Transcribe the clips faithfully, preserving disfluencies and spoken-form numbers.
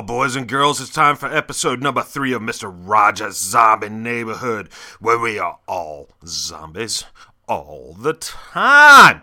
boys and girls, it's time for episode number three of Mister Rogers' Zombie Neighborhood, where we are all zombies all the time.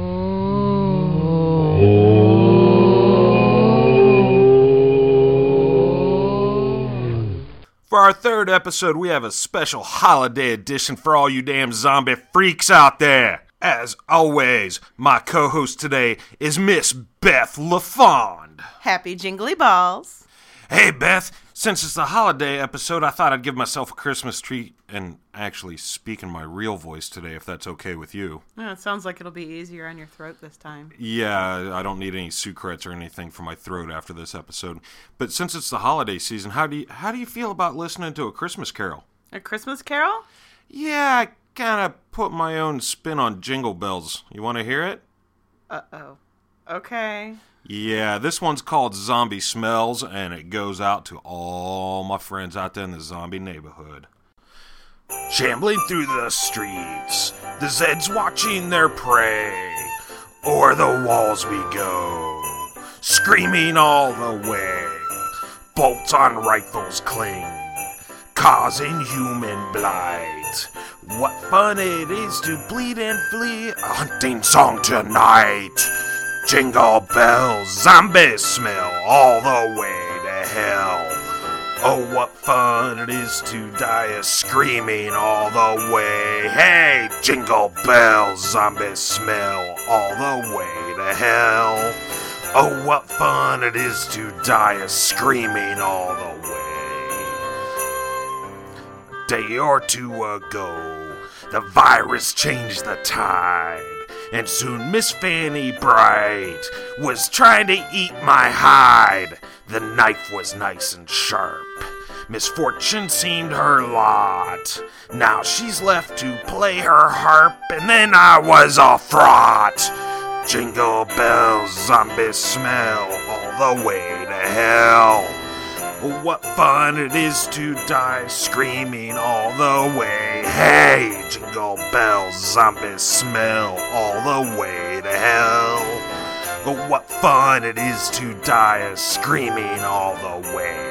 For our third episode, we have a special holiday edition for all you damn zombie freaks out there. As always, my co-host today is Miss Beth LaFond. Happy jingly balls. Hey, Beth, since it's a holiday episode, I thought I'd give myself a Christmas treat and actually speak in my real voice today, if that's okay with you. Oh, it sounds like it'll be easier on your throat this time. Yeah, I don't need any secrets or anything for my throat after this episode. But since it's the holiday season, how do you, how do you feel about listening to a Christmas carol? A Christmas carol? Yeah, I kind of put my own spin on Jingle Bells. You want to hear it? Uh-oh. Okay. Yeah, this one's called Zombie Smells, and it goes out to all my friends out there in the zombie neighborhood. Shambling through the streets, the Zeds watching their prey. O'er the walls we go, screaming all the way. Bolts on rifles cling, causing human blight. What fun it is to bleed and flee, a hunting song tonight. Jingle bells, zombie smell, all the way to hell. Oh, what fun it is to die a screaming all the way. Hey, jingle bells, zombie smell, all the way to hell. Oh, what fun it is to die a screaming all the way. A day or two ago, the virus changed the tide. And soon Miss Fanny Bright was trying to eat my hide. The knife was nice and sharp. Misfortune seemed her lot. Now she's left to play her harp, and then I was all fraught. Jingle bells, zombie smell, all the way to hell. What fun it is to die screaming all the way. Hey, jingle bells, zombie smell, all the way to hell. What fun it is to die screaming all the way.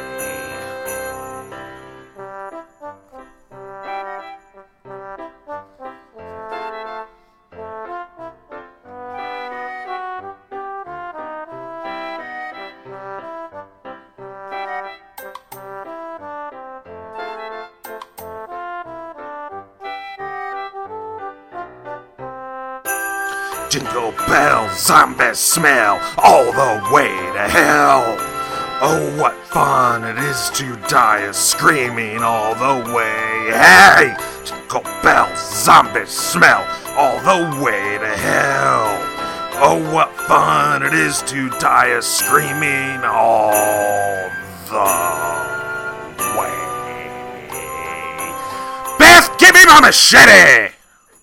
Jingle bells, zombie smell, all the way to hell. Oh, what fun it is to die screaming all the way. Hey, jingle bells, zombie smell, all the way to hell. Oh, what fun it is to die screaming all the way. Beth, give me my machete!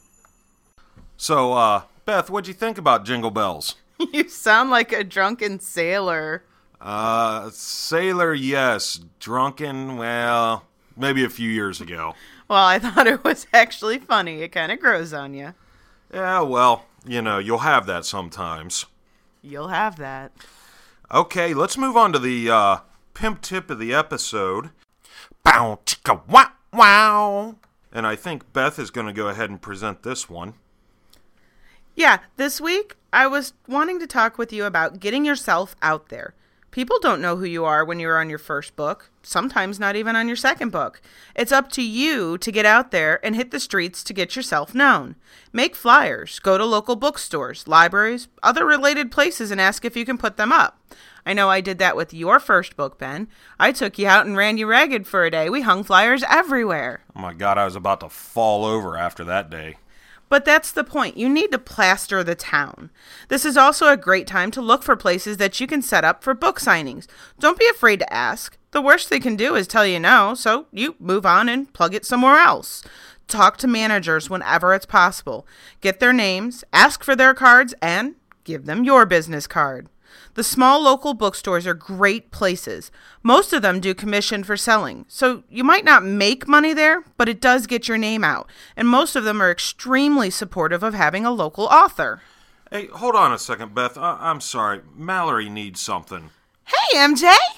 So, uh... Beth, what'd you think about Jingle Bells? You sound like a drunken sailor. Uh, sailor, yes. Drunken, well, maybe a few years ago. Well, I thought it was actually funny. It kind of grows on you. Yeah, well, you know, you'll have that sometimes. You'll have that. Okay, let's move on to the uh, pimp tip of the episode. Bow, chicka, wow, wow. And I think Beth is going to go ahead and present this one. Yeah, this week, I was wanting to talk with you about getting yourself out there. People don't know who you are when you're on your first book, sometimes not even on your second book. It's up to you to get out there and hit the streets to get yourself known. Make flyers, go to local bookstores, libraries, other related places and ask if you can put them up. I know I did that with your first book, Ben. I took you out and ran you ragged for a day. We hung flyers everywhere. Oh my God, I was about to fall over after that day. But that's the point. You need to plaster the town. This is also a great time to look for places that you can set up for book signings. Don't be afraid to ask. The worst they can do is tell you no, so you move on and plug it somewhere else. Talk to managers whenever it's possible. Get their names, ask for their cards, and give them your business card. The small local bookstores are great places. Most of them do commission for selling, so you might not make money there, but it does get your name out, and most of them are extremely supportive of having a local author. Hey, hold on a second, Beth. I- I'm sorry. Mallory needs something. Hey, M J!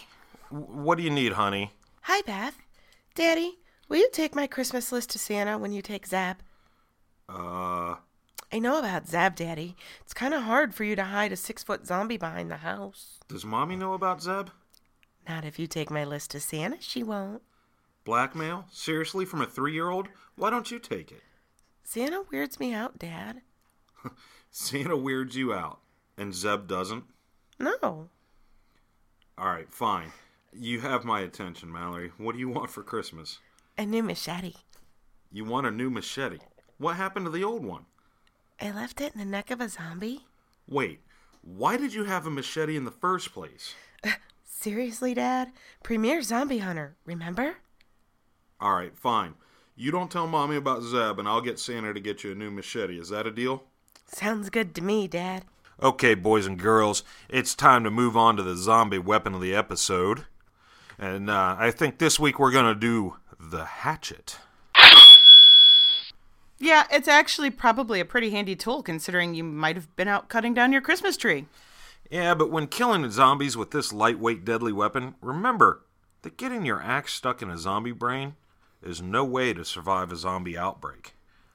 What do you need, honey? Hi, Beth. Daddy, will you take my Christmas list to Santa when you take Zeb? Uh... I know about Zeb, Daddy. It's kind of hard for you to hide a six-foot zombie behind the house. Does Mommy know about Zeb? Not if you take my list to Santa, she won't. Blackmail? Seriously, from a three-year-old? Why don't you take it? Santa weirds me out, Dad. Santa weirds you out, and Zeb doesn't? No. All right, fine. You have my attention, Mallory. What do you want for Christmas? A new machete. You want a new machete? What happened to the old one? I left it in the neck of a zombie. Wait, why did you have a machete in the first place? Uh, seriously, Dad? Premier Zombie Hunter, remember? All right, fine. You don't tell Mommy about Zeb, and I'll get Santa to get you a new machete. Is that a deal? Sounds good to me, Dad. Okay, boys and girls, it's time to move on to the zombie weapon of the episode. And uh, I think this week we're going to do the hatchet. Yeah, it's actually probably a pretty handy tool considering you might have been out cutting down your Christmas tree. Yeah, but when killing zombies with this lightweight deadly weapon, remember that getting your axe stuck in a zombie brain is no way to survive a zombie outbreak.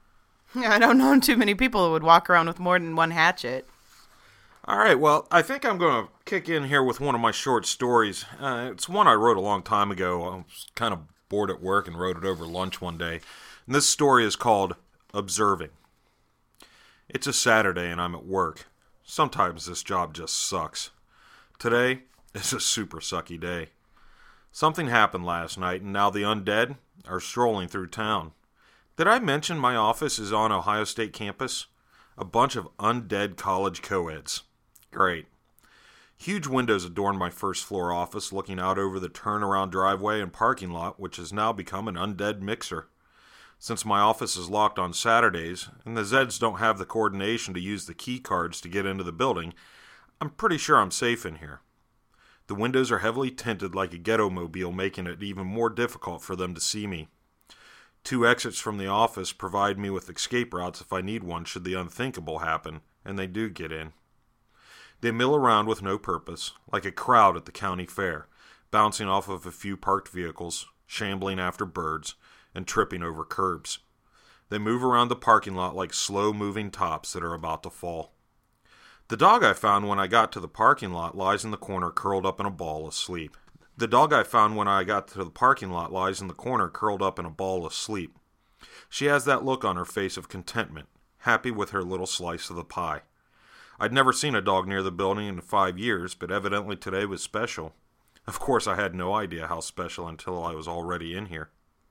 I don't know too many people who would walk around with more than one hatchet. All right, well, I think I'm going to kick in here with one of my short stories. Uh, it's one I wrote a long time ago. I was kind of bored at work and wrote it over lunch one day. And this story is called Observing. It's a Saturday and I'm at work. Sometimes this job just sucks. Today is a super sucky day. Something happened last night and now the undead are strolling through town. Did I mention my office is on Ohio State campus? A bunch of undead college co-eds. Great. Huge windows adorn my first floor office looking out over the turnaround driveway and parking lot, which has now become an undead mixer. Since my office is locked on Saturdays, and the Zeds don't have the coordination to use the key cards to get into the building, I'm pretty sure I'm safe in here. The windows are heavily tinted like a ghetto mobile, making it even more difficult for them to see me. Two exits from the office provide me with escape routes if I need one should the unthinkable happen, and they do get in. They mill around with no purpose, like a crowd at the county fair, bouncing off of a few parked vehicles, shambling after birds, and tripping over curbs. They move around the parking lot like slow-moving tops that are about to fall. The dog I found when I got to the parking lot lies in the corner curled up in a ball asleep. The dog I found when I got to the parking lot lies in the corner curled up in a ball asleep. She has that look on her face of contentment, happy with her little slice of the pie. I'd never seen a dog near the building in five years, but evidently today was special. Of course, I had no idea how special until I was already in here.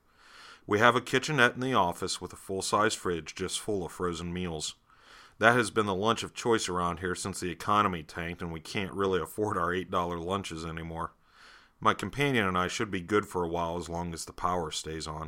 We have a kitchenette in the office with a full-size fridge just full of frozen meals. That has been the lunch of choice around here since the economy tanked and we can't really afford our eight dollar lunches anymore. My companion and I should be good for a while as long as the power stays on.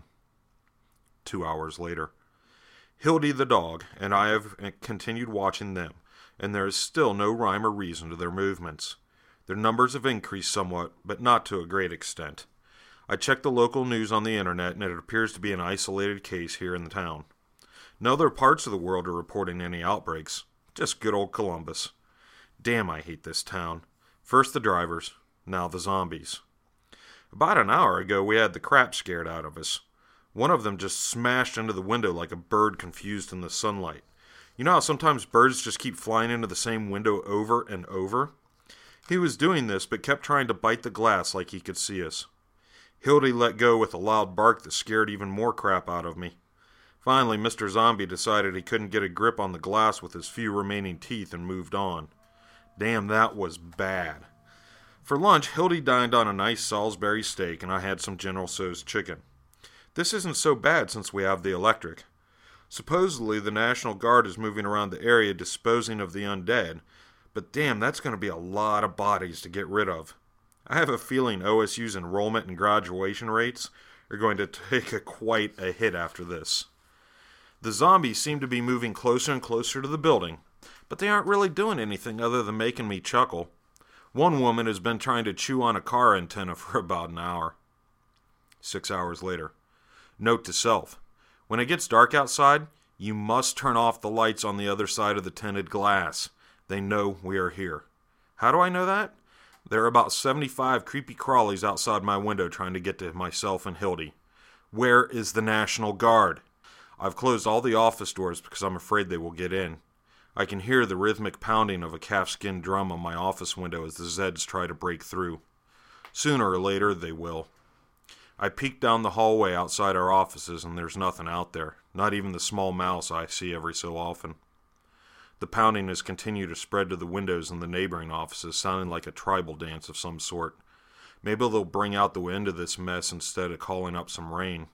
Two hours later. Hildy the dog and I have continued watching them, and there is still no rhyme or reason to their movements. Their numbers have increased somewhat, but not to a great extent. I checked the local news on the internet, and it appears to be an isolated case here in the town. No other parts of the world are reporting any outbreaks. Just good old Columbus. Damn, I hate this town. First the drivers, now the zombies. About an hour ago, we had the crap scared out of us. One of them just smashed into the window like a bird confused in the sunlight. You know how sometimes birds just keep flying into the same window over and over? He was doing this, but kept trying to bite the glass like he could see us. Hildy let go with a loud bark that scared even more crap out of me. Finally, Mister Zombie decided he couldn't get a grip on the glass with his few remaining teeth and moved on. Damn, that was bad. For lunch, Hildy dined on a nice Salisbury steak and I had some General Tso's chicken. This isn't so bad since we have the electric. Supposedly, the National Guard is moving around the area disposing of the undead, but damn, that's going to be a lot of bodies to get rid of. I have a feeling O S U's enrollment and graduation rates are going to take a quite a hit after this. The zombies seem to be moving closer and closer to the building, but they aren't really doing anything other than making me chuckle. One woman has been trying to chew on a car antenna for about an hour. Six hours later. Note to self. When it gets dark outside, you must turn off the lights on the other side of the tinted glass. They know we are here. How do I know that? There are about seventy-five creepy crawlies outside my window trying to get to myself and Hildy. Where is the National Guard? I've closed all the office doors because I'm afraid they will get in. I can hear the rhythmic pounding of a calfskin drum on my office window as the Zeds try to break through. Sooner or later, they will. I peek down the hallway outside our offices, and there's nothing out there, not even the small mouse I see every so often. The pounding has continued to spread to the windows in the neighboring offices, sounding like a tribal dance of some sort. Maybe they'll bring out the end of this mess instead of calling up some rain.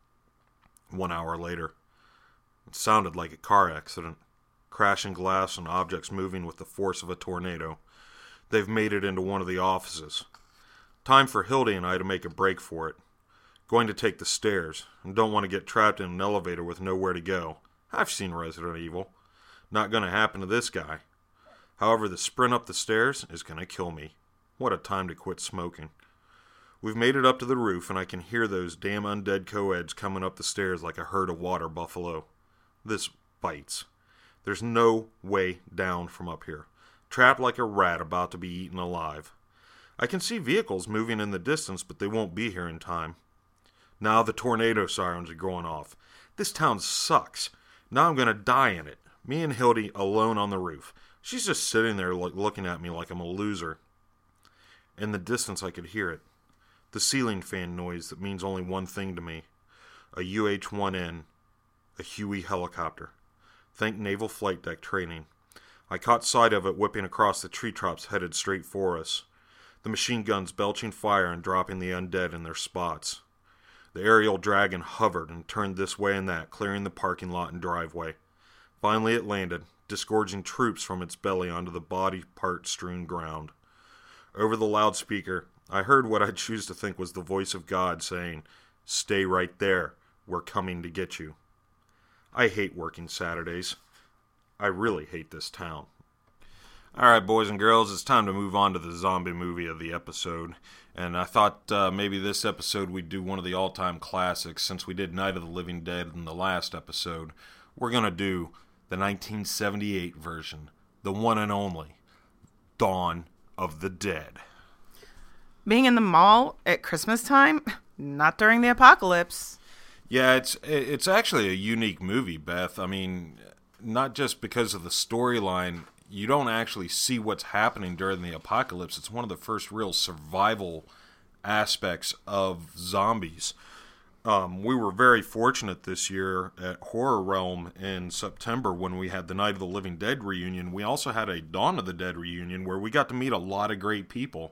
One hour later. It sounded like a car accident. Crashing glass and objects moving with the force of a tornado. They've made it into one of the offices. Time for Hildy and I to make a break for it. Going to take the stairs, and don't want to get trapped in an elevator with nowhere to go. I've seen Resident Evil. Not going to happen to this guy. However, the sprint up the stairs is going to kill me. What a time to quit smoking. We've made it up to the roof, and I can hear those damn undead co-eds coming up the stairs like a herd of water buffalo. This bites. There's no way down from up here. Trapped like a rat about to be eaten alive. I can see vehicles moving in the distance, but they won't be here in time. Now the tornado sirens are going off. This town sucks. Now I'm going to die in it. Me and Hildy alone on the roof. She's just sitting there lo- looking at me like I'm a loser. In the distance I could hear it. The ceiling fan noise that means only one thing to me. A U H one N. A Huey helicopter. Think Naval Flight Deck training. I caught sight of it whipping across the treetops headed straight for us. The machine guns belching fire and dropping the undead in their spots. The aerial dragon hovered and turned this way and that, clearing the parking lot and driveway. Finally it landed, disgorging troops from its belly onto the body part-strewn ground. Over the loudspeaker, I heard what I choose to think was the voice of God saying, "Stay right there. We're coming to get you." I hate working Saturdays. I really hate this town. Alright, boys and girls, it's time to move on to the zombie movie of the episode. And I thought uh, maybe this episode we'd do one of the all-time classics. Since we did Night of the Living Dead in the last episode, we're going to do the nineteen seventy-eight version. The one and only Dawn of the Dead. Being in the mall at Christmas time? Not during the apocalypse. Yeah, it's it's actually a unique movie, Beth. I mean, not just because of the storyline. You don't actually see what's happening during the apocalypse. It's one of the first real survival aspects of zombies. Um, we were very fortunate this year at Horror Realm in September when we had the Night of the Living Dead reunion. We also had a Dawn of the Dead reunion where we got to meet a lot of great people.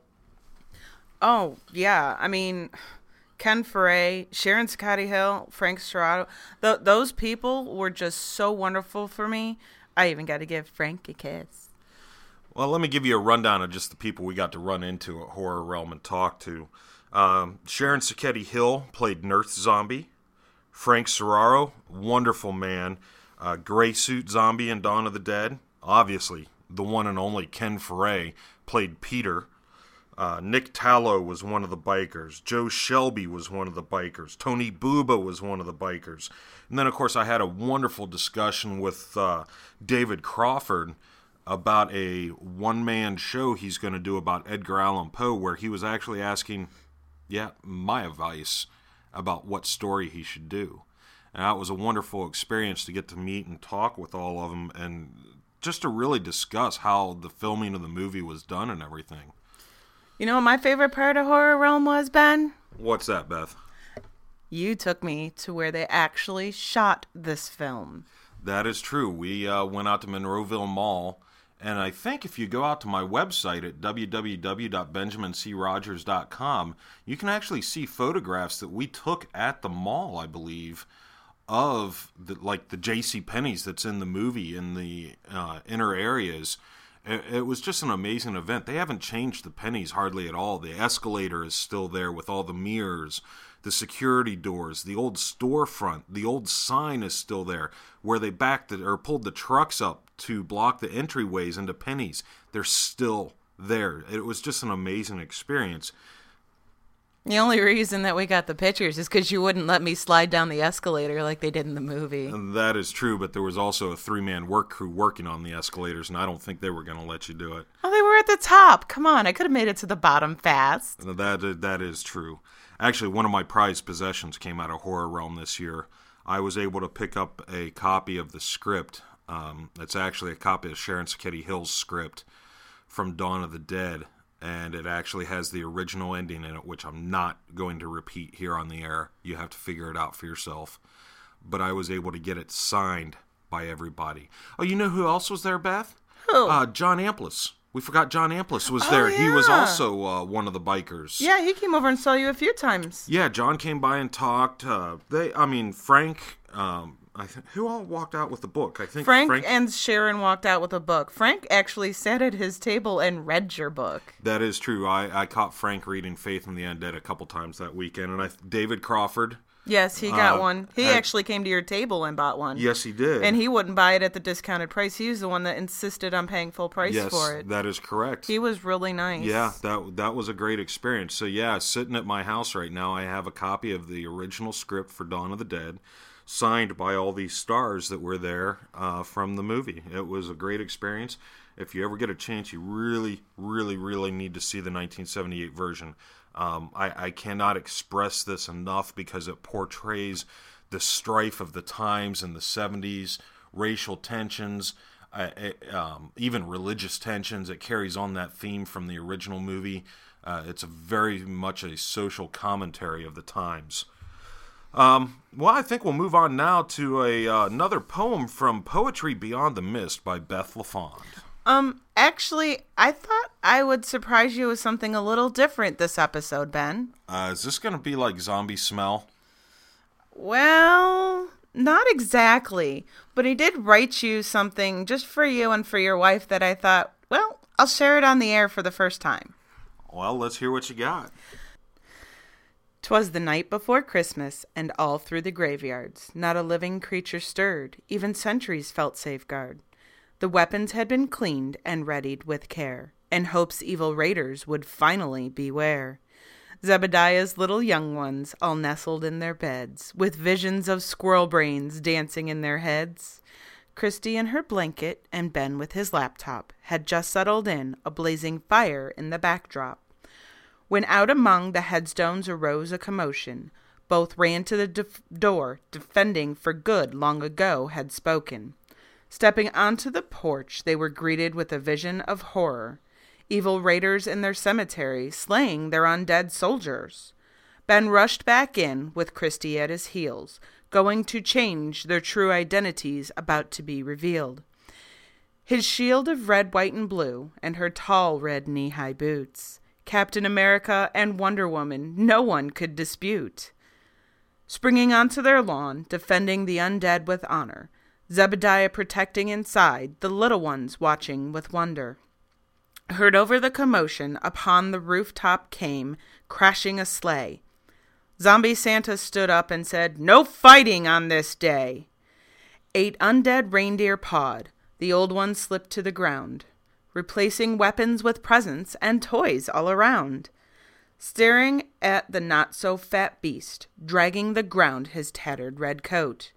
Oh, yeah. I mean, Ken Foray, Sharon Scotty Hill, Frank Serrato, th- those people were just so wonderful for me. I even got to give Frank a kiss. Well, let me give you a rundown of just the people we got to run into at Horror Realm and talk to. Um, Sharon Scotty Hill played Nurse Zombie. Frank Serraro, wonderful man. Uh, Gray Suit Zombie in Dawn of the Dead. Obviously, the one and only Ken Foray played Peter. Uh, Nick Tallow was one of the bikers. Joe Shelby was one of the bikers. Tony Buba was one of the bikers. And then, of course, I had a wonderful discussion with uh, David Crawford about a one-man show he's going to do about Edgar Allan Poe, where he was actually asking, yeah, my advice about what story he should do. And that was a wonderful experience to get to meet and talk with all of them and just to really discuss how the filming of the movie was done and everything. You know what my favorite part of Horror Realm was, Ben? What's that, Beth? You took me to where they actually shot this film. That is true. We uh, went out to Monroeville Mall, and I think if you go out to my website at w w w dot benjamin c rogers dot com, you can actually see photographs that we took at the mall, I believe, of the, like the J C Penney's that's in the movie in the uh, inner areas. It, it was just an amazing event. They haven't changed the Penney's hardly at all. The escalator is still there with all the mirrors. The security doors, the old storefront, the old sign is still there where they backed the, or pulled the trucks up to block the entryways into Penney's. They're still there. It was just an amazing experience. The only reason that we got the pictures is because you wouldn't let me slide down the escalator like they did in the movie. And that is true, but there was also a three-man work crew working on the escalators, and I don't think they were going to let you do it. Oh, they were at at the top. Come on, I could have made it to the bottom fast. That, that is true. Actually, one of my prized possessions came out of Horror Realm this year. I was able to pick up a copy of the script. Um, it's actually a copy of Sharon Saketi Hill's script from Dawn of the Dead, and it actually has the original ending in it, which I'm not going to repeat here on the air. You have to figure it out for yourself. But I was able to get it signed by everybody. Oh, you know who else was there, Beth? Who? Uh, John Amplis. We forgot John Amplis was Oh, there. He was yeah. also uh, one of the bikers. Yeah, he came over and saw you a few times. Yeah, John came by and talked. Uh, they, I mean, Frank. Um, I think who all walked out with the book? I think Frank, Frank and Sharon walked out with a book. Frank actually sat at his table and read your book. That is true. I, I caught Frank reading Faith in the Undead a couple times that weekend, and I David Crawford. Yes, he got Uh, one. He had- actually came to your table and bought one. Yes, he did. And he wouldn't buy it at the discounted price. He was the one that insisted on paying full price yes, for it. that is correct. He was really nice. Yeah, that that was a great experience. So yeah, sitting at my house right now, I have a copy of the original script for Dawn of the Dead, signed by all these stars that were there uh, from the movie. It was a great experience. If you ever get a chance, you really, really, really need to see the nineteen seventy-eight version. Um, I, I cannot express this enough because it portrays the strife of the times in the seventies, racial tensions, uh, it, um, even religious tensions. It carries on that theme from the original movie. Uh, it's a very much a social commentary of the times. Um, well, I think we'll move on now to a uh, another poem from Poetry Beyond the Mist by Beth LaFond. Um, actually, I thought I would surprise you with something a little different this episode, Ben. Uh, is this going to be like Zombie Smell? Well, not exactly. But he did write you something just for you and for your wife that I thought, well, I'll share it on the air for the first time. Well, let's hear what you got. 'Twas the night before Christmas, and all through the graveyards not a living creature stirred, even sentries felt safeguard. The weapons had been cleaned and readied with care, and hope's evil raiders would finally beware. Zebediah's little young ones all nestled in their beds, with visions of squirrel brains dancing in their heads. Christy in her blanket and Ben with his laptop had just settled in, a blazing fire in the backdrop. When out among the headstones arose a commotion, both ran to the def- door, defending for good long ago had spoken. Stepping onto the porch, they were greeted with a vision of horror. Evil raiders in their cemetery, slaying their undead soldiers. Ben rushed back in, with Christy at his heels, going to change their true identities about to be revealed. His shield of red, white, and blue, and her tall red knee-high boots. Captain America and Wonder Woman no one could dispute. Springing onto their lawn, defending the undead with honor, Zebediah protecting inside, the little ones watching with wonder. Heard over the commotion, upon the rooftop came, crashing a sleigh. Zombie Santa stood up and said, "No fighting on this day." Eight undead reindeer pawed, the old ones slipped to the ground, replacing weapons with presents and toys all around. Staring at the not-so-fat beast, dragging the ground his tattered red coat.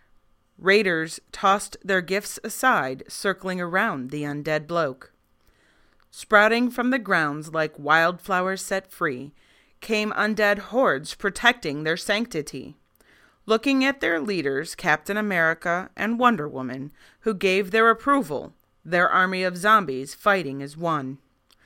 Raiders tossed their gifts aside, circling around the undead bloke. Sprouting from the grounds like wildflowers set free, came undead hordes protecting their sanctity. Looking at their leaders, Captain America and Wonder Woman, who gave their approval, their army of zombies fighting as one.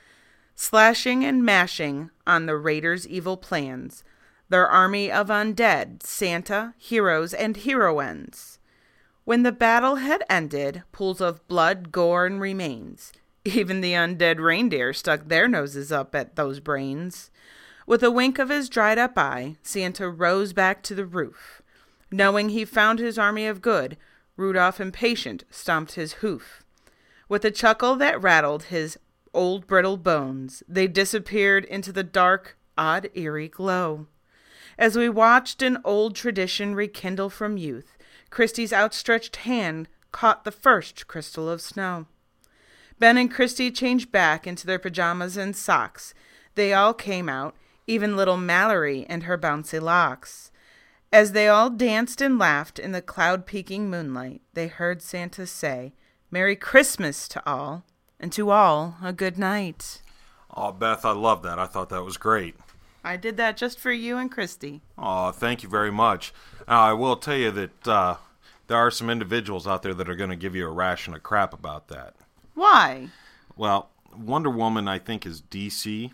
Slashing and mashing on the raiders' evil plans, their army of undead, Santa, heroes, and heroines. When the battle had ended, pools of blood, gore, and remains. Even the undead reindeer stuck their noses up at those brains. With a wink of his dried-up eye, Santa rose back to the roof. Knowing he found his army of good, Rudolph impatient stomped his hoof. With a chuckle that rattled his old brittle bones, they disappeared into the dark, odd, eerie glow. As we watched an old tradition rekindle from youth, Christy's outstretched hand caught the first crystal of snow. Ben and Christy changed back into their pajamas and socks. They all came out, even little Mallory and her bouncy locks. As they all danced and laughed in the cloud-peaking moonlight, they heard Santa say, "Merry Christmas to all." And to all, a good night. Oh, Beth, I love that. I thought that was great. I did that just for you and Christy. Oh, thank you very much. Now, I will tell you that uh, there are some individuals out there that are going to give you a ration of crap about that. Why? Well, Wonder Woman, I think, is D C,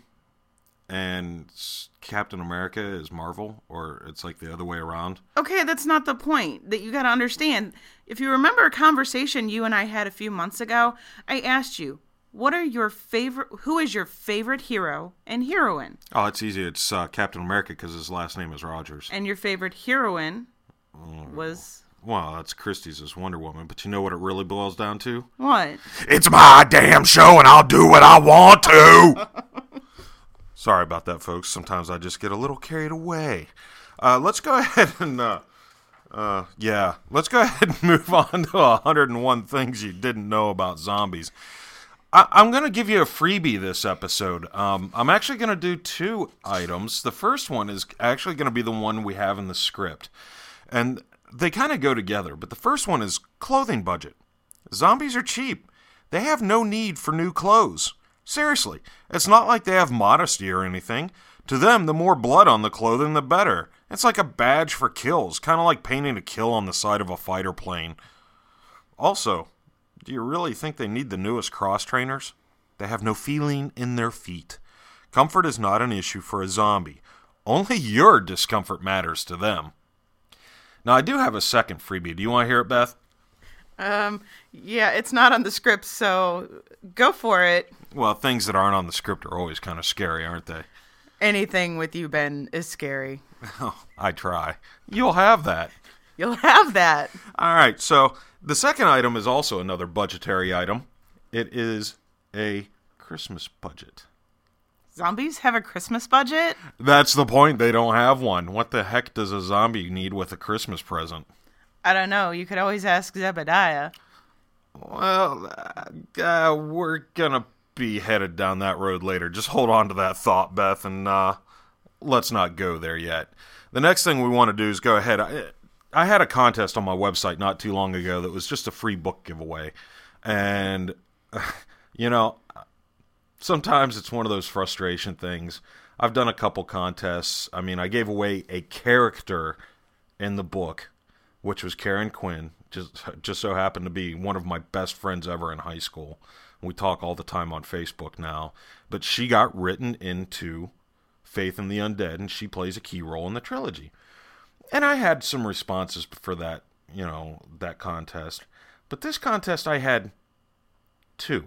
and Captain America is Marvel, or it's like the other way around. Okay, that's not the point. That you got to understand. If you remember a conversation you and I had a few months ago, I asked you, what are your favorite, who is your favorite hero and heroine? Oh, it's easy. It's uh, Captain America because his last name is Rogers. And your favorite heroine was... Well, that's Christie's as Wonder Woman, but you know what it really boils down to? What? It's my damn show and I'll do what I want to! Sorry about that, folks. Sometimes I just get a little carried away. Uh, let's go ahead and... Uh, uh, yeah, let's go ahead and move on to one hundred and one things you didn't know about zombies. I, I'm going to give you a freebie this episode. Um, I'm actually going to do two items. The first one is actually going to be the one we have in the script. And they kind of go together. But the first one is clothing budget. Zombies are cheap. They have no need for new clothes. Seriously, it's not like they have modesty or anything. To them, the more blood on the clothing, the better. It's like a badge for kills, kind of like painting a kill on the side of a fighter plane. Also, do you really think they need the newest cross trainers? They have no feeling in their feet. Comfort is not an issue for a zombie. Only your discomfort matters to them. Now, I do have a second freebie. Do you want to hear it, Beth? Um, yeah, it's not on the script, so go for it. Well, things that aren't on the script are always kind of scary, aren't they? Anything with you, Ben, is scary. Oh, I try. You'll have that. You'll have that. All right, so the second item is also another budgetary item. It is a Christmas budget. Zombies have a Christmas budget? That's the point. They don't have one. What the heck does a zombie need with a Christmas present? I don't know. You could always ask Zebediah. Well, uh, uh, we're going to be headed down that road later. Just hold on to that thought, Beth, and uh, let's not go there yet. The next thing we want to do is go ahead. I, I had a contest on my website not too long ago that was just a free book giveaway. And, you know, sometimes it's one of those frustration things. I've done a couple contests. I mean, I gave away a character in the book, which was Karen Quinn. Just, just so happened to be one of my best friends ever in high school. We talk all the time on Facebook now. But she got written into Faith in the Undead, and she plays a key role in the trilogy. And I had some responses for that, you know, that contest. But this contest I had two.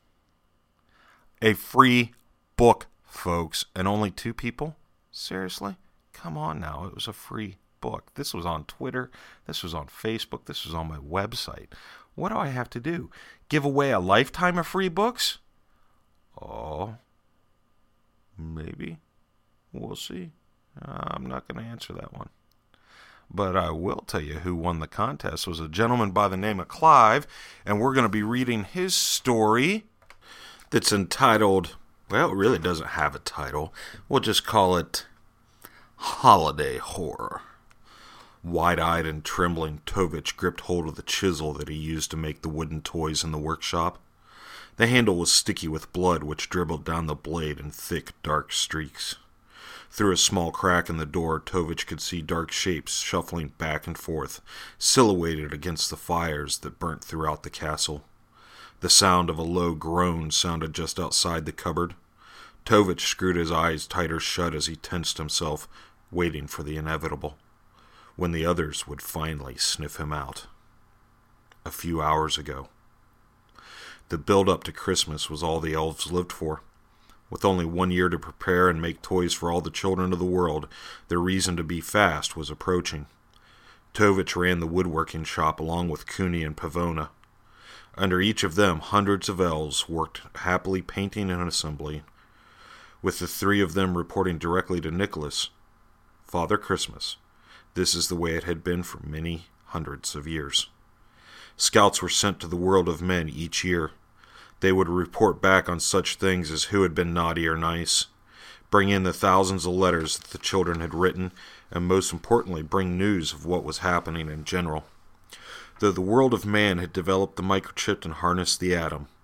A free book, folks, and only two people? Seriously? Come on now, it was a free book. This was on Twitter, this was on Facebook, this was on my website. What do I have to do? Give away a lifetime of free books? Oh, maybe. We'll see. Uh, I'm not going to answer that one. But I will tell you who won the contest was a gentleman by the name of Clive, and we're going to be reading his story that's entitled, well, it really doesn't have a title. We'll just call it Holiday Horror. Wide-eyed and trembling, Tovich gripped hold of the chisel that he used to make the wooden toys in the workshop. The handle was sticky with blood, which dribbled down the blade in thick, dark streaks. Through a small crack in the door, Tovich could see dark shapes shuffling back and forth, silhouetted against the fires that burnt throughout the castle. The sound of a low groan sounded just outside the cupboard. Tovich screwed his eyes tighter shut as he tensed himself, waiting for the inevitable, when the others would finally sniff him out. A few hours ago. The build-up to Christmas was all the elves lived for. With only one year to prepare and make toys for all the children of the world, their reason to be fast was approaching. Tovich ran the woodworking shop along with Cooney and Pavona. Under each of them, hundreds of elves worked happily painting and assembling, with the three of them reporting directly to Nicholas. Father Christmas. This is the way it had been for many hundreds of years. Scouts were sent to the world of men each year. They would report back on such things as who had been naughty or nice, bring in the thousands of letters that the children had written, and most importantly, bring news of what was happening in general. Though the world of man had developed the microchip and harnessed the atom,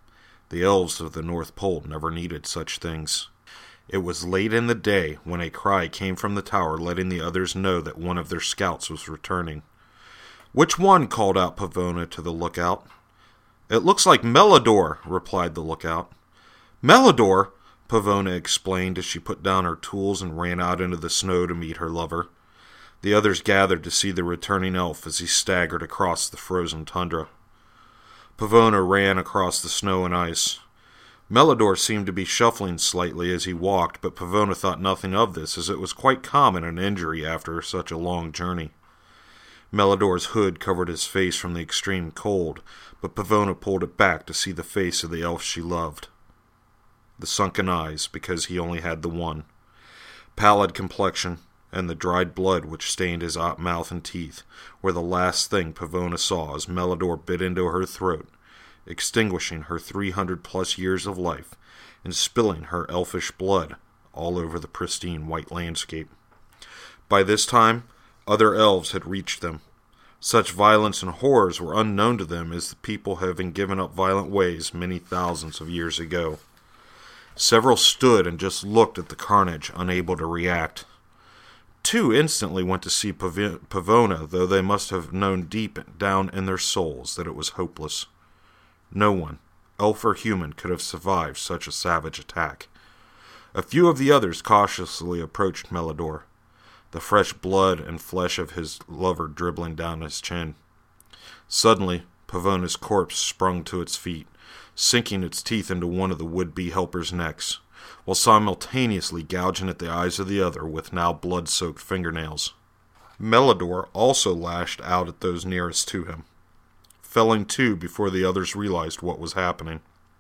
The elves of the North Pole never needed such things. It was late in the day when a cry came from the tower letting the others know that one of their scouts was returning. "Which one?" called out Pavona to the lookout. "It looks like Melidor," replied the lookout. "Melidor?" Pavona explained as she put down her tools and ran out into the snow to meet her lover. The others gathered to see the returning elf as he staggered across the frozen tundra. Pavona ran across the snow and ice. Melidor seemed to be shuffling slightly as he walked, but Pavona thought nothing of this, as it was quite common an injury after such a long journey. Melidor's hood covered his face from the extreme cold, but Pavona pulled it back to see the face of the elf she loved. The sunken eyes, because he only had the one. Pallid complexion, and the dried blood which stained his mouth and teeth, were the last thing Pavona saw as Melidor bit into her throat, extinguishing her three hundred plus years of life, and spilling her elfish blood all over the pristine white landscape. By this time, other elves had reached them. Such violence and horrors were unknown to them as the people having given up violent ways many thousands of years ago. Several stood and just looked at the carnage, unable to react. Two instantly went to see Pav- Pavona, though they must have known deep down in their souls that it was hopeless. No one, elf or human, could have survived such a savage attack. A few of the others cautiously approached Melidor, the fresh blood and flesh of his lover dribbling down his chin. Suddenly, Pavona's corpse sprung to its feet, sinking its teeth into one of the would-be helpers' necks, while simultaneously gouging at the eyes of the other with now blood-soaked fingernails. Melidor also lashed out at those nearest to him, felling two before the others realized what was happening.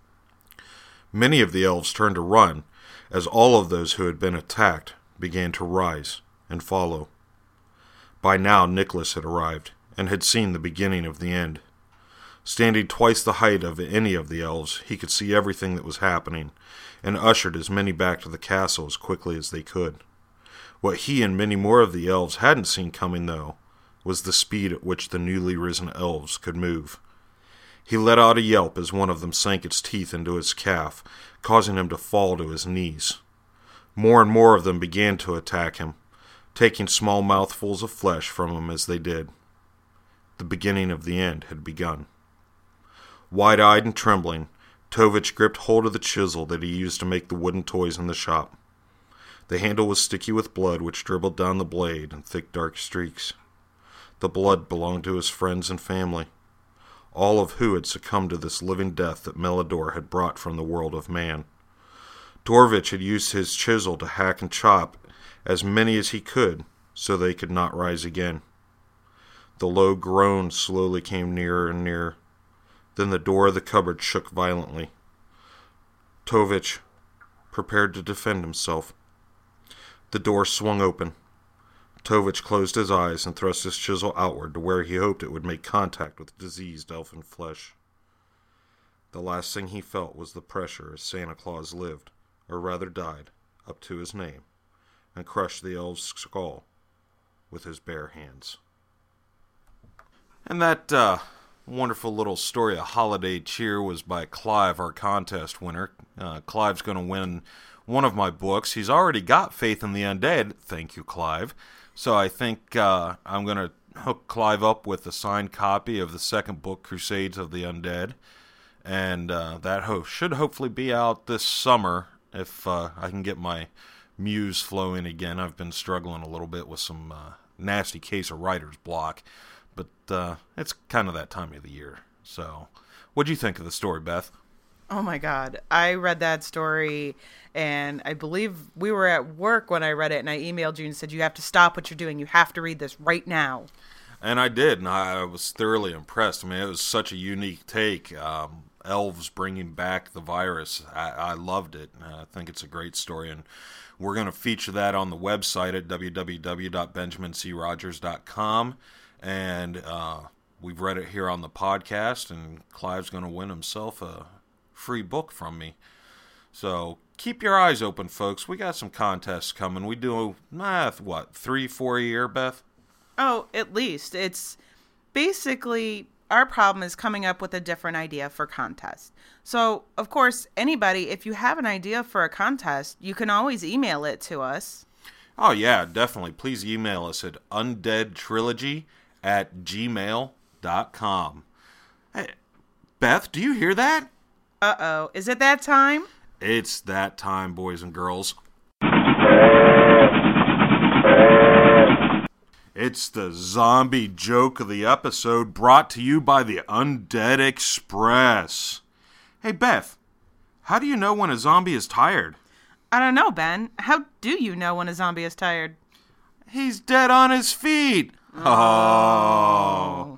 Many of the elves turned to run, as all of those who had been attacked began to rise and follow. By now Nicholas had arrived, and had seen the beginning of the end. Standing twice the height of any of the elves, he could see everything that was happening, and ushered as many back to the castle as quickly as they could. What he and many more of the elves hadn't seen coming, though, was the speed at which the newly risen elves could move. He let out a yelp as one of them sank its teeth into his calf, causing him to fall to his knees. More and more of them began to attack him, taking small mouthfuls of flesh from him as they did. The beginning of the end had begun. Wide-eyed and trembling, Tovich gripped hold of the chisel that he used to make the wooden toys in the shop. The handle was sticky with blood which dribbled down the blade in thick dark streaks. The blood belonged to his friends and family, all of who had succumbed to this living death that Melidor had brought from the world of man. Torvich had used his chisel to hack and chop as many as he could, so they could not rise again. The low groan slowly came nearer and nearer. Then the door of the cupboard shook violently. Tovich prepared to defend himself. The door swung open. Tovich closed his eyes and thrust his chisel outward to where he hoped it would make contact with diseased elfin flesh. The last thing he felt was the pressure as Santa Claus lived, or rather died, up to his name, and crushed the elf's skull with his bare hands. And that uh, wonderful little story of holiday cheer was by Clive, our contest winner. Uh, Clive's going to win one of my books. He's already got Faith in the Undead. Thank you, Clive. So I think uh, I'm going to hook Clive up with a signed copy of the second book, Crusades of the Undead. And uh, that ho- should hopefully be out this summer if uh, I can get my muse flowing again. I've been struggling a little bit with some uh, nasty case of writer's block. But uh, it's kind of that time of the year. So what'd you think of the story, Beth? Oh my God. I read that story and I believe we were at work when I read it, and I emailed you and said, you have to stop what you're doing. You have to read this right now. And I did, and I was thoroughly impressed. I mean, it was such a unique take. Um, elves bringing back the virus. I, I loved it. I think it's a great story, and we're going to feature that on the website at w w w dot benjamin c rogers dot com. And uh, we've read it here on the podcast, and Clive's going to win himself a free book from me. So keep your eyes open, folks. We got some contests coming. We do, uh, what, three, four a year, Beth? Oh, at least. It's basically our problem is coming up with a different idea for contest. So, of course, anybody, if you have an idea for a contest, you can always email it to us. Oh, yeah, definitely. Please email us at undeadtrilogy at gmail dot com. Hey, Beth, do you hear that? Uh-oh. Is it that time? It's that time, boys and girls. It's the zombie joke of the episode, brought to you by the Undead Express. Hey, Beth, how do you know when a zombie is tired? I don't know, Ben. How do you know when a zombie is tired? He's dead on his feet. Oh.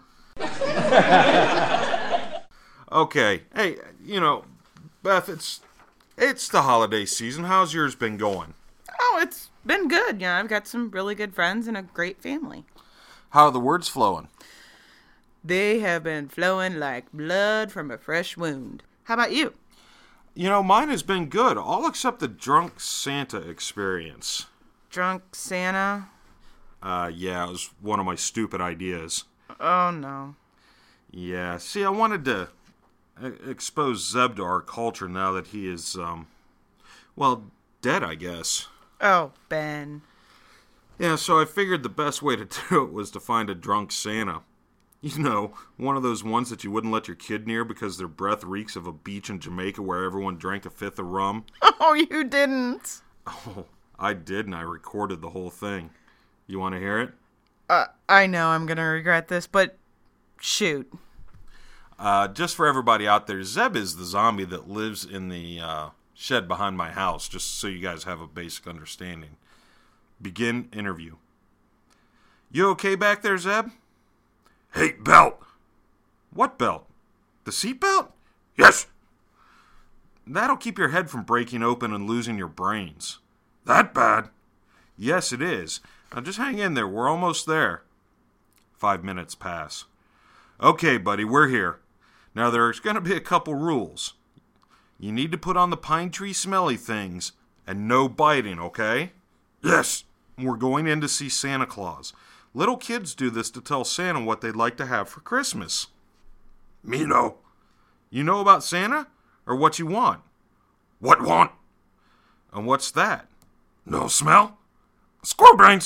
Okay. Hey, you know, Beth, it's it's the holiday season. How's yours been going? Oh, it's been good. Yeah, I've got some really good friends and a great family. How are the words flowing? They have been flowing like blood from a fresh wound. How about you? You know, mine has been good, all except the drunk Santa experience. Drunk Santa? Uh, yeah, it was one of my stupid ideas. Oh, no. Yeah, see, I wanted to expose Zeb to our culture now that he is, um, well, dead, I guess. Oh, Ben. Yeah, so I figured the best way to do it was to find a drunk Santa. You know, one of those ones that you wouldn't let your kid near because their breath reeks of a beach in Jamaica where everyone drank a fifth of rum. Oh, you didn't. Oh, I did, and I recorded the whole thing. You want to hear it? Uh, I know I'm going to regret this, but shoot. Uh, just for everybody out there, Zeb is the zombie that lives in the uh, shed behind my house, just so you guys have a basic understanding. Begin interview. You okay back there, Zeb? Hey, belt. What belt? The seat belt? Yes. That'll keep your head from breaking open and losing your brains. That bad? Yes, it is. Now just hang in there. We're almost there. Five minutes pass. Okay, buddy, we're here. Now there's going to be a couple rules. You need to put on the pine tree smelly things and no biting, okay? Yes. We're going in to see Santa Claus. Little kids do this to tell Santa what they'd like to have for Christmas. Me no. You know about Santa? Or what you want? What want? And what's that? No smell? Squirrel brains!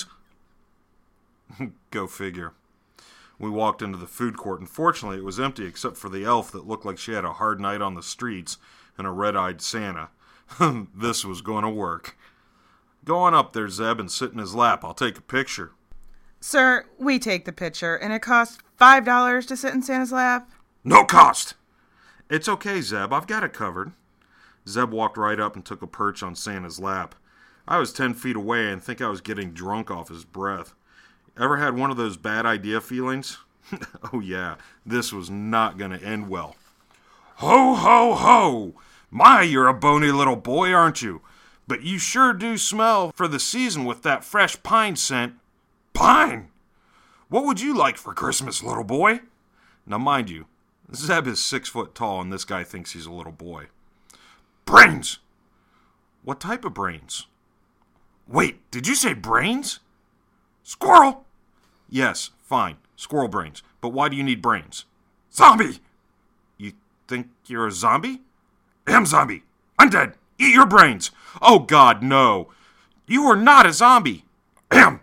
Go figure. We walked into the food court, and fortunately it was empty except for the elf that looked like she had a hard night on the streets and a red-eyed Santa. This was going to work. Go on up there, Zeb, and sit in his lap. I'll take a picture. Sir, we take the picture, and it costs five dollars to sit in Santa's lap. No cost! It's okay, Zeb. I've got it covered. Zeb walked right up and took a perch on Santa's lap. I was ten feet away and think I was getting drunk off his breath. Ever had one of those bad idea feelings? Oh yeah, this was not going to end well. Ho, ho, ho! My, you're a bony little boy, aren't you? But you sure do smell for the season with that fresh pine scent. Pine! What would you like for Christmas, little boy? Now mind you, Zeb is six foot tall and this guy thinks he's a little boy. Brains! What type of brains? Wait, did you say brains? Squirrel! Yes, fine, squirrel brains. But why do you need brains? Zombie! You think you're a zombie? Am zombie. Undead. Eat your brains. Oh God, no. You are not a zombie. Am.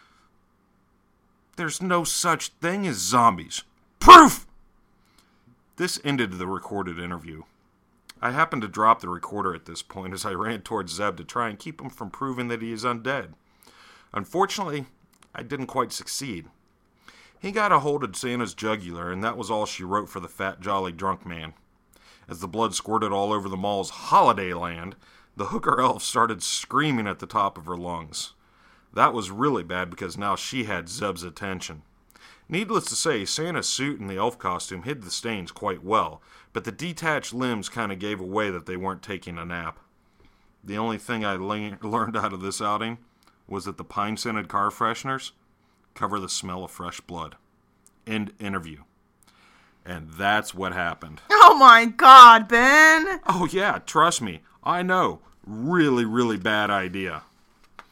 There's no such thing as zombies. Proof! This ended the recorded interview. I happened to drop the recorder at this point as I ran towards Zeb to try and keep him from proving that he is undead. Unfortunately, I didn't quite succeed. He got a hold of Santa's jugular, and that was all she wrote for the fat, jolly drunk man. As the blood squirted all over the mall's holiday land, the hooker elf started screaming at the top of her lungs. That was really bad because now she had Zeb's attention. Needless to say, Santa's suit and the elf costume hid the stains quite well, but the detached limbs kind of gave away that they weren't taking a nap. The only thing I le- learned out of this outing was that the pine-scented car fresheners cover the smell of fresh blood. End interview. And that's what happened. Oh my God, Ben! Oh yeah, trust me. I know. Really, really bad idea.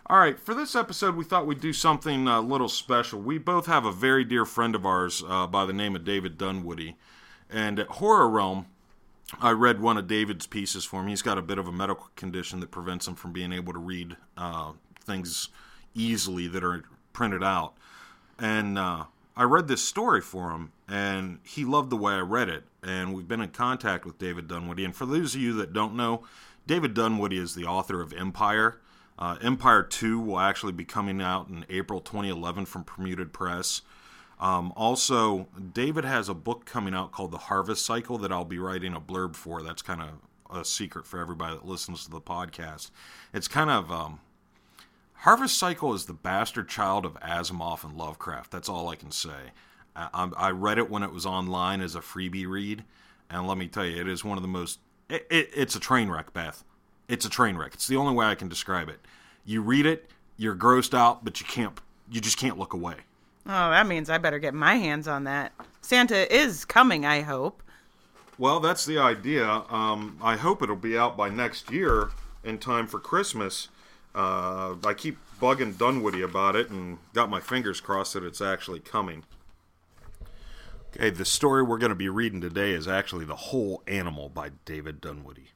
All right, for this episode, we thought we'd do something a little special. We both have a very dear friend of ours uh, by the name of David Dunwoody. And at Horror Realm, I read one of David's pieces for him. He's got a bit of a medical condition that prevents him from being able to read uh, things easily that are printed out. And uh, I read this story for him, and he loved the way I read it. And we've been in contact with David Dunwoody. And for those of you that don't know, David Dunwoody is the author of Empire. Uh, Empire two will actually be coming out in April twenty eleven from Permuted Press. Um, also, David has a book coming out called The Harvest Cycle that I'll be writing a blurb for. That's kind of a secret for everybody that listens to the podcast. It's kind of... Um, Harvest Cycle is the bastard child of Asimov and Lovecraft. That's all I can say. I, I read it when it was online as a freebie read, and let me tell you, it is one of the most... It, it, it's a train wreck, Beth. It's a train wreck. It's the only way I can describe it. You read it, you're grossed out, but you can't. You just can't look away. Oh, that means I better get my hands on that. Santa is coming, I hope. Well, that's the idea. Um, I hope it'll be out by next year in time for Christmas. Uh, I keep bugging Dunwoody about it and got my fingers crossed that it's actually coming. Okay, the story we're going to be reading today is actually The Whole Animal by David Dunwoody.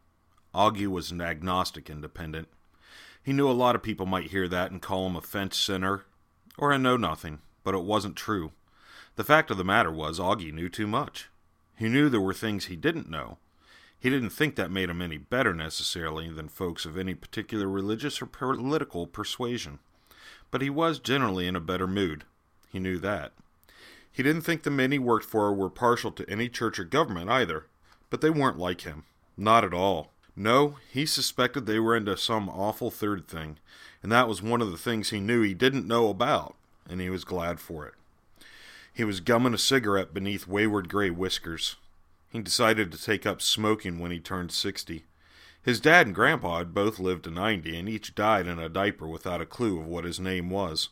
Augie was an agnostic independent. He knew a lot of people might hear that and call him a fence sinner or a know-nothing, but it wasn't true. The fact of the matter was, Augie knew too much. He knew there were things he didn't know. He didn't think that made him any better necessarily than folks of any particular religious or political persuasion. But he was generally in a better mood. He knew that. He didn't think the men he worked for were partial to any church or government either, but they weren't like him. Not at all. No, he suspected they were into some awful third thing, and that was one of the things he knew he didn't know about, and he was glad for it. He was gumming a cigarette beneath wayward gray whiskers. He decided to take up smoking when he turned sixty. His dad and grandpa had both lived to ninety, and each died in a diaper without a clue of what his name was.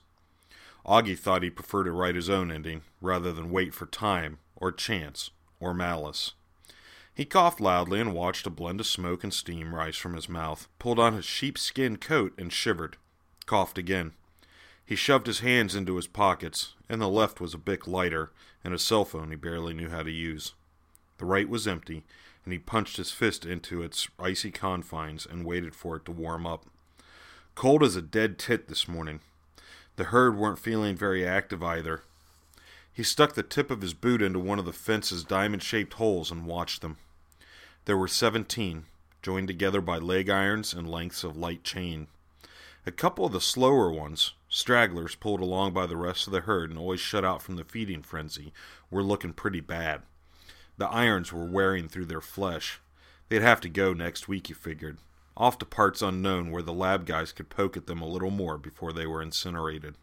Augie thought he'd prefer to write his own ending, rather than wait for time, or chance, or malice. He coughed loudly and watched a blend of smoke and steam rise from his mouth, pulled on his sheepskin coat and shivered, coughed again. He shoved his hands into his pockets. In the left was a Bic lighter and a cell phone he barely knew how to use. The right was empty, and he punched his fist into its icy confines and waited for it to warm up. Cold as a dead tit this morning. The herd weren't feeling very active either. He stuck the tip of his boot into one of the fence's diamond-shaped holes and watched them. There were seventeen, joined together by leg irons and lengths of light chain. A couple of the slower ones, stragglers pulled along by the rest of the herd and always shut out from the feeding frenzy, were looking pretty bad. The irons were wearing through their flesh. They'd have to go next week, he figured, off to parts unknown where the lab guys could poke at them a little more before they were incinerated.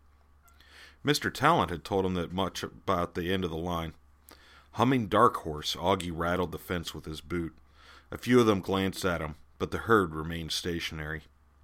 Mister Talent had told him that much about the end of the line. Humming Dark Horse, Augie rattled the fence with his boot. A few of them glanced at him, but the herd remained stationary.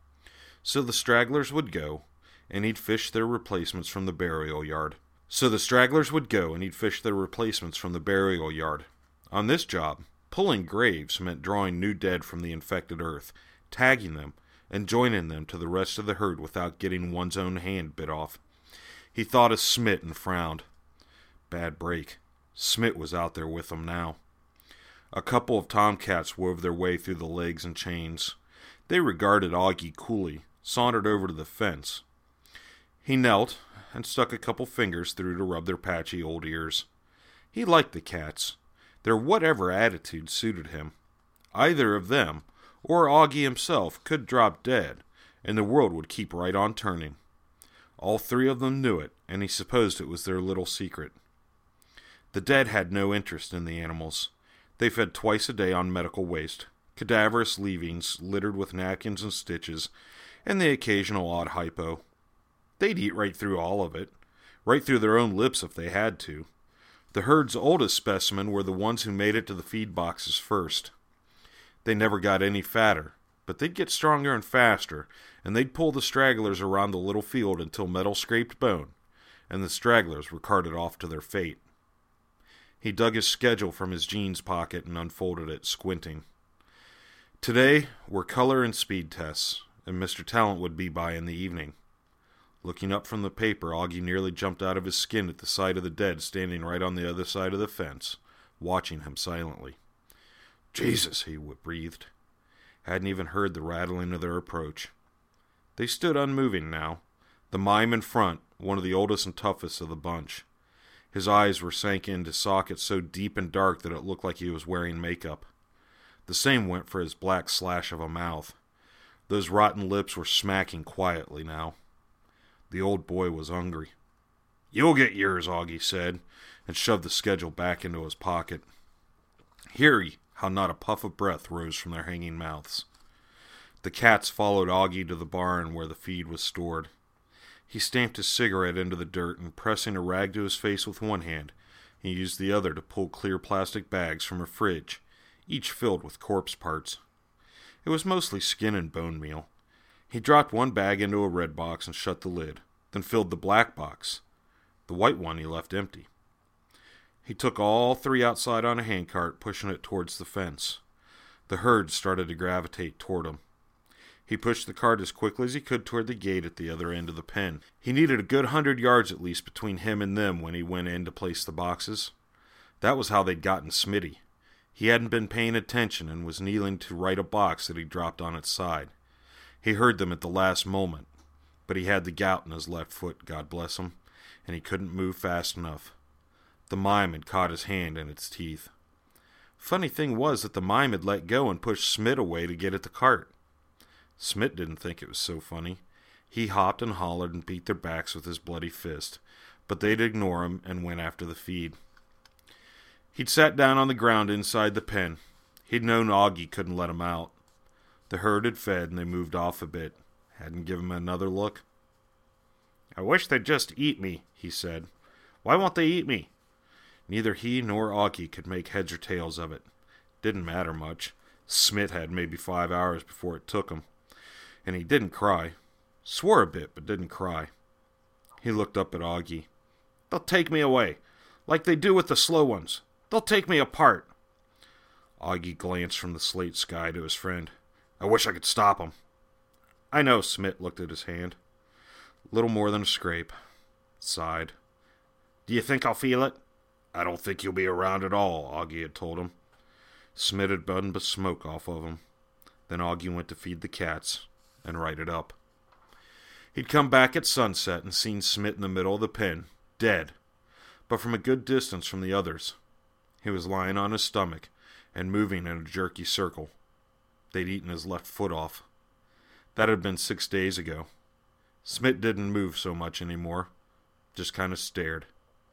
So the stragglers would go, and he'd fish their replacements from the burial yard. So the stragglers would go, and he'd fish their replacements from the burial yard. On this job, pulling graves meant drawing new dead from the infected earth, tagging them, and joining them to the rest of the herd without getting one's own hand bit off. He thought of Smit and frowned. Bad break. Smit was out there with them now. A couple of tomcats wove their way through the legs and chains. They regarded Augie coolly, sauntered over to the fence. He knelt and stuck a couple fingers through to rub their patchy old ears. He liked the cats. Their whatever attitude suited him. Either of them, or Augie himself, could drop dead, and the world would keep right on turning. All three of them knew it, and he supposed it was their little secret. The dead had no interest in the animals. They fed twice a day on medical waste, cadaverous leavings littered with napkins and stitches, and the occasional odd hypo. They'd eat right through all of it, right through their own lips if they had to. The herd's oldest specimen were the ones who made it to the feed boxes first. They never got any fatter, but they'd get stronger and faster, and they'd pull the stragglers around the little field until metal scraped bone, and the stragglers were carted off to their fate. He dug his schedule from his jeans pocket and unfolded it, squinting. Today were color and speed tests, and Mister Talent would be by in the evening. Looking up from the paper, Augie nearly jumped out of his skin at the sight of the dead standing right on the other side of the fence, watching him silently. Jesus, he breathed. Hadn't even heard the rattling of their approach. They stood unmoving now, the mime in front, one of the oldest and toughest of the bunch. His eyes were sank into sockets so deep and dark that it looked like he was wearing makeup. The same went for his black slash of a mouth. Those rotten lips were smacking quietly now. The old boy was hungry. "You'll get yours," Augie said, and shoved the schedule back into his pocket. Hear ye, how not a puff of breath rose from their hanging mouths. The cats followed Augie to the barn where the feed was stored. He stamped his cigarette into the dirt, and pressing a rag to his face with one hand, he used the other to pull clear plastic bags from a fridge, each filled with corpse parts. It was mostly skin and bone meal. He dropped one bag into a red box and shut the lid, then filled the black box. The white one he left empty. He took all three outside on a handcart, pushing it towards the fence. The herd started to gravitate toward him. He pushed the cart as quickly as he could toward the gate at the other end of the pen. He needed a good hundred yards at least between him and them when he went in to place the boxes. That was how they'd gotten Smitty. He hadn't been paying attention and was kneeling to right a box that he dropped on its side. He heard them at the last moment, but he had the gout in his left foot, God bless him, and he couldn't move fast enough. The mime had caught his hand in its teeth. Funny thing was that the mime had let go and pushed Smit away to get at the cart. Smit didn't think it was so funny. He hopped and hollered and beat their backs with his bloody fist, but they'd ignore him and went after the feed. He'd sat down on the ground inside the pen. He'd known Augie couldn't let him out. The herd had fed and they moved off a bit. Hadn't given him another look. "I wish they'd just eat me," he said. "Why won't they eat me?" Neither he nor Augie could make heads or tails of it. Didn't matter much. Smit had maybe five hours before it took him. And he didn't cry. Swore a bit, but didn't cry. He looked up at Augie. "They'll take me away, like they do with the slow ones. They'll take me apart." Augie glanced from the slate sky to his friend. "I wish I could stop 'em." "I know," Smit looked at his hand. "Little more than a scrape." Sighed. "Do you think I'll feel it?" "I don't think you'll be around at all," Augie had told him. Smit had burned the smoke off of him. Then Augie went to feed the cats and write it up. He'd come back at sunset and seen Smit in the middle of the pen, dead, but from a good distance from the others. He was lying on his stomach and moving in a jerky circle. They'd eaten his left foot off. That had been six days ago. Smit didn't move so much anymore, just kind of stared.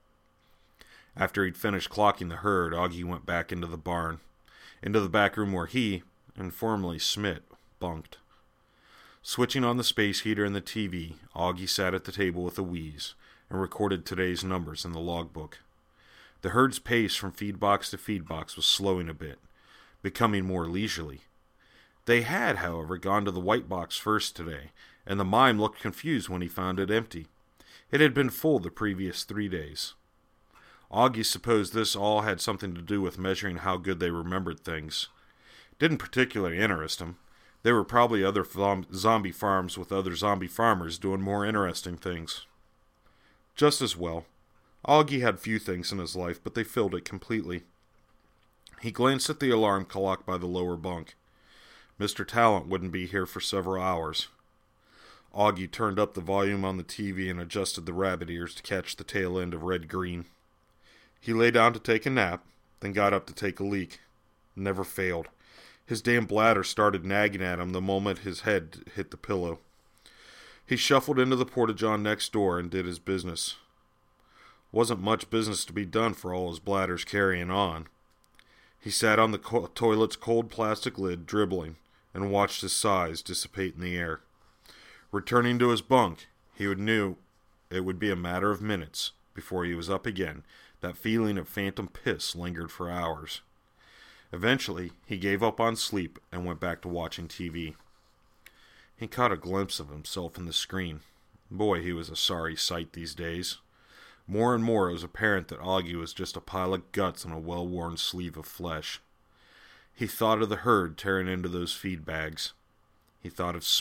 After he'd finished clocking the herd, Augie went back into the barn, into the back room where he, and formerly Smit, bunked. Switching on the space heater and the T V, Augie sat at the table with a wheeze and recorded today's numbers in the logbook. The herd's pace from feed box to feed box was slowing a bit, becoming more leisurely. They had, however, gone to the white box first today, and the mime looked confused when he found it empty. It had been full the previous three days. Augie supposed this all had something to do with measuring how good they remembered things. Didn't particularly interest him. There were probably other zombie farms with other zombie farmers doing more interesting things. Just as well. Augie had few things in his life, but they filled it completely. He glanced at the alarm clock by the lower bunk. Mister Talent wouldn't be here for several hours. Augie turned up the volume on the T V and adjusted the rabbit ears to catch the tail end of Red Green. He lay down to take a nap, then got up to take a leak. Never failed. His damn bladder started nagging at him the moment his head hit the pillow. He shuffled into the porta-john next door and did his business. Wasn't much business to be done for all his bladder's carrying on. He sat on the co- toilet's cold plastic lid, dribbling, and watched his sighs dissipate in the air. Returning to his bunk, he would knew it would be a matter of minutes before he was up again. That feeling of phantom piss lingered for hours. Eventually, he gave up on sleep and went back to watching T V. He caught a glimpse of himself in the screen. Boy, he was a sorry sight these days. More and more it was apparent that Augie was just a pile of guts on a well-worn sleeve of flesh. He thought of the herd tearing into those feed bags. He thought of Smit,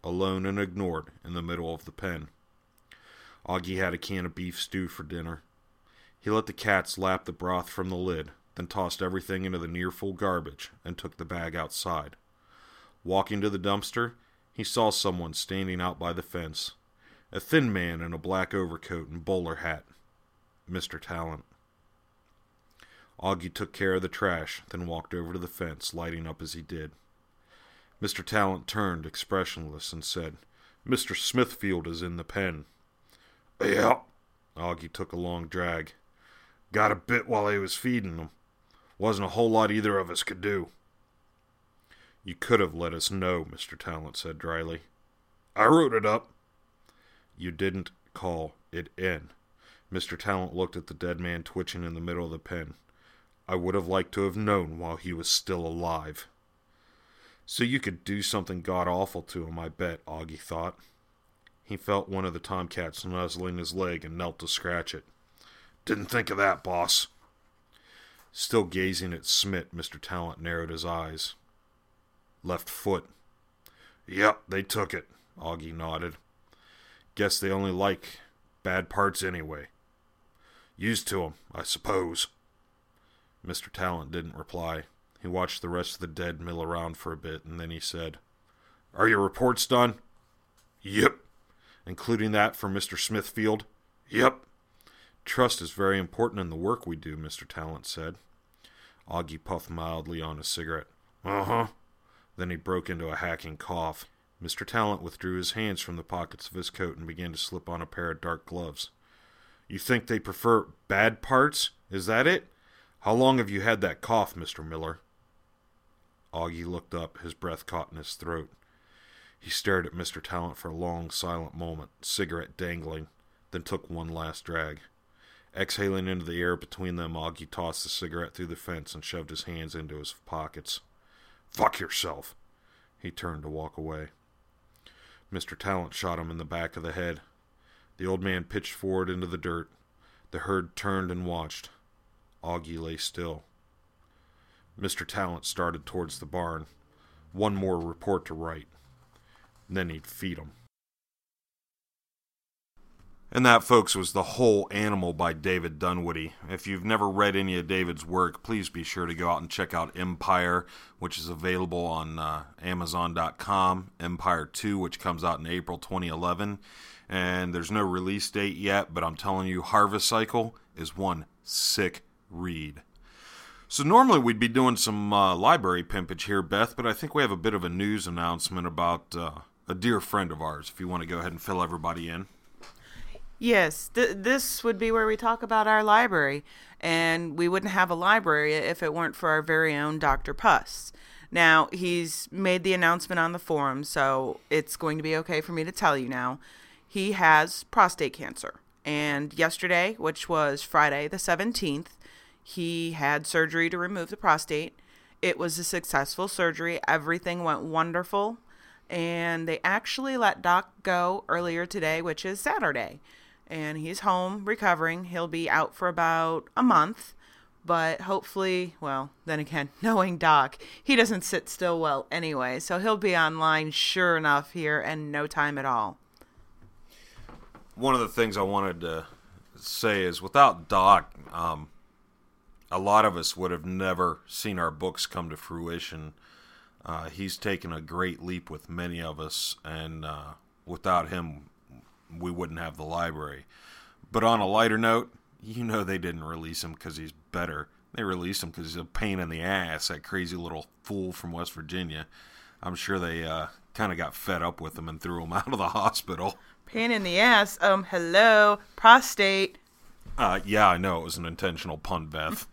alone and ignored, in the middle of the pen. Augie had a can of beef stew for dinner. He let the cats lap the broth from the lid, then tossed everything into the near-full garbage and took the bag outside. Walking to the dumpster, he saw someone standing out by the fence. A thin man in a black overcoat and bowler hat. Mister Talent. Augie took care of the trash, then walked over to the fence, lighting up as he did. Mister Talent turned, expressionless, and said, "Mister Smithfield is in the pen." "Yep." Augie took a long drag. "Got a bit while he was feeding him. Wasn't a whole lot either of us could do." "You could have let us know," Mister Talent said dryly. "I wrote it up." "You didn't call it in." Mister Talent looked at the dead man twitching in the middle of the pen. "I would have liked to have known while he was still alive." "So you could do something god-awful to him, I bet," Augie thought. He felt one of the tomcats nuzzling his leg and knelt to scratch it. "Didn't think of that, boss." Still gazing at Smith, Mister Talent narrowed his eyes. "Left foot." "Yep, they took it," Augie nodded. "Guess they only like bad parts anyway. Used to 'em, I suppose." Mister Talent didn't reply. He watched the rest of the dead mill around for a bit, and then he said, "Are your reports done?" "Yep." "Including that for Mister Smithfield?" "Yep." "Trust is very important in the work we do," Mister Talent said. Augie puffed mildly on his cigarette. "Uh-huh." Then he broke into a hacking cough. Mister Talent withdrew his hands from the pockets of his coat and began to slip on a pair of dark gloves. "You think they prefer bad parts? Is that it? How long have you had that cough, Mister Miller?" Augie looked up, his breath caught in his throat. He stared at Mister Talent for a long, silent moment, cigarette dangling, then took one last drag. Exhaling into the air between them, Augie tossed the cigarette through the fence and shoved his hands into his pockets. "Fuck yourself." He turned to walk away. Mister Talent shot him in the back of the head. The old man pitched forward into the dirt. The herd turned and watched. Augie lay still. Mister Talent started towards the barn. One more report to write. Then he'd feed him. And that, folks, was The Whole Animal by David Dunwoody. If you've never read any of David's work, please be sure to go out and check out Empire, which is available on uh, Amazon dot com. Empire two, which comes out in April twenty eleven. And there's no release date yet, but I'm telling you, Harvest Cycle is one sick read. So normally we'd be doing some uh, library pimpage here, Beth, but I think we have a bit of a news announcement about uh, a dear friend of ours, if you want to go ahead and fill everybody in. Yes, th- this would be where we talk about our library, and we wouldn't have a library if it weren't for our very own Doctor Puss. Now, he's made the announcement on the forum, so it's going to be okay for me to tell you now. He has prostate cancer, and yesterday, which was Friday the seventeenth, he had surgery to remove the prostate. It was a successful surgery. Everything went wonderful, and they actually let Doc go earlier today, which is Saturday. And he's home recovering. He'll be out for about a month, but hopefully, well, then again, knowing Doc, he doesn't sit still well anyway, so he'll be online sure enough here in no time at all. One of the things I wanted to say is without Doc, um, a lot of us would have never seen our books come to fruition. Uh, he's taken a great leap with many of us, and uh, without him, we wouldn't have the library. But on a lighter note, you know they didn't release him because he's better. They released him because he's a pain in the ass, that crazy little fool from West Virginia. I'm sure they uh, kind of got fed up with him and threw him out of the hospital. Pain in the ass? Um, hello, prostate. Uh, yeah, I know, it was an intentional pun, Beth.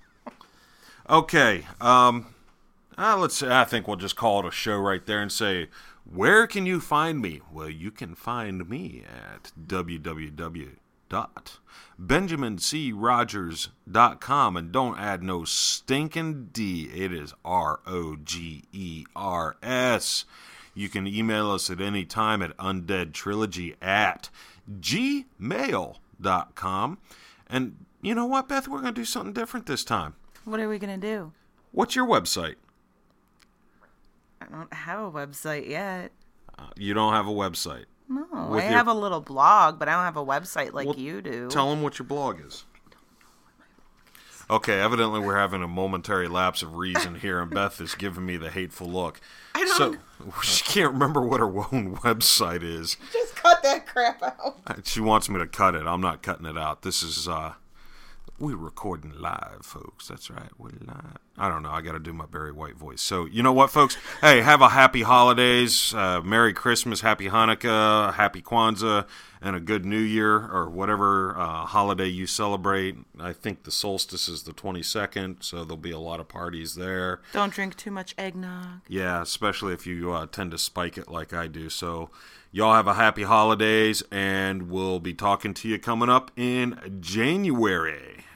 Okay, um... Uh, let's. I think we'll just call it a show right there and say, where can you find me? Well, you can find me at w w w dot benjamin c rogers dot com, and don't add no stinking D. It is R O G E R S. You can email us at any time at undeadtrilogy at gmail dot com. And you know what, Beth? We're going to do something different this time. What are we going to do? What's your website? I don't have a website yet. You don't have a website. No, With I your- have a little blog, but I don't have a website like Well, you do. Tell them what your blog is. Okay, evidently we're having a momentary lapse of reason here, and Beth is giving me the hateful look. I don't- So she can't remember what her own website is. Just cut that crap out. She wants me to cut it. I'm not cutting it out. This is uh, we're recording live, folks. That's right, we're live. I don't know. I got to do my Barry White voice. So you know what, folks? Hey, have a happy holidays, uh, Merry Christmas, Happy Hanukkah, Happy Kwanzaa, and a good New Year or whatever uh, holiday you celebrate. I think the solstice is the twenty-second, so there'll be a lot of parties there. Don't drink too much eggnog. Yeah, especially if you uh, tend to spike it like I do. So y'all have a happy holidays, and we'll be talking to you coming up in January.